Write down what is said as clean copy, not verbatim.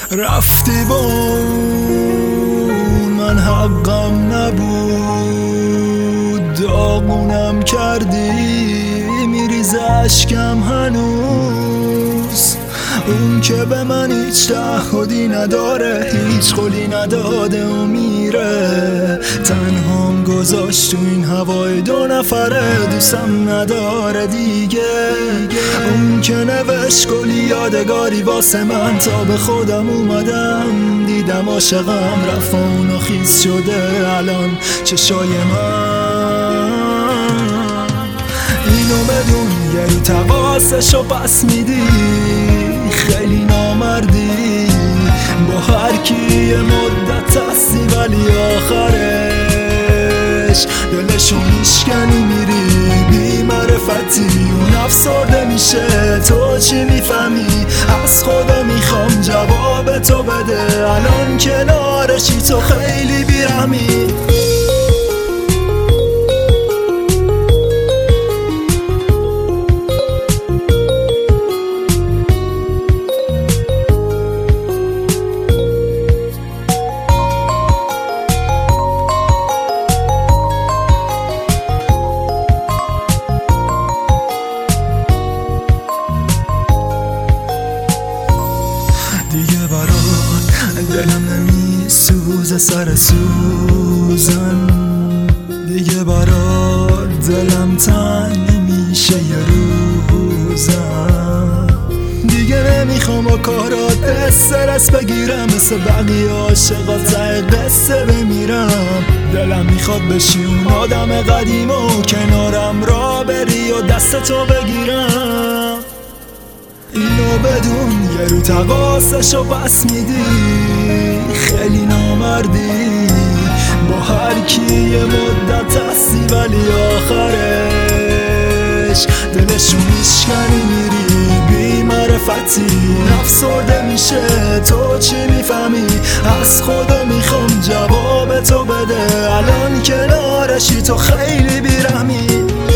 رفتی با اون، من حقم نبود، داغونم کردی، میریزه اشکم هنوز. اون که به من هیچ تعهدی نداره، هیچ قولی نداده و میره، تنهام گذاشت تو این هوای دو نفره، دوستم نداره دیگه. اون که نوشت گلی یادگاری واسه من، تا به خودم اومدم دیدم عاشقم رفت و اونو خیس شده الان چشای من. اینو بدون یه رو تقاسشو پس میدی، خیلی نامردی، با هر کی یه مدت هستی ولی آخرش دلشو میشکنی میری بی معرفتی، اون افسرده میشه تو چی میفهمی؟ از خدا میخوام جواب تو بده، الان کنارشی تو خیلی بیرحمی. دیگه برات دلم نمیسوزه سر سوزن، دیگه برات دلم تنگ نمیشه یه روزم، دیگه نمیخوام با کارات استرس بگیرم، مثل بقیه عاشقا ته قصه بمیرم. دلم میخواد بشی اون آدم قدیم و کنارم را بری و دستتو بگیرم. اینو بدون یه رو تقاسشو پس میدی، خیلی نامردی، با هر کی یه مدت هستی ولی آخرش دلشو میشکنی میری بی معرفتی، افسرده میشه تو چی میفهمی؟ از خدا میخوام جواب تو بده، الان کنارشی تو خیلی بیرحمی.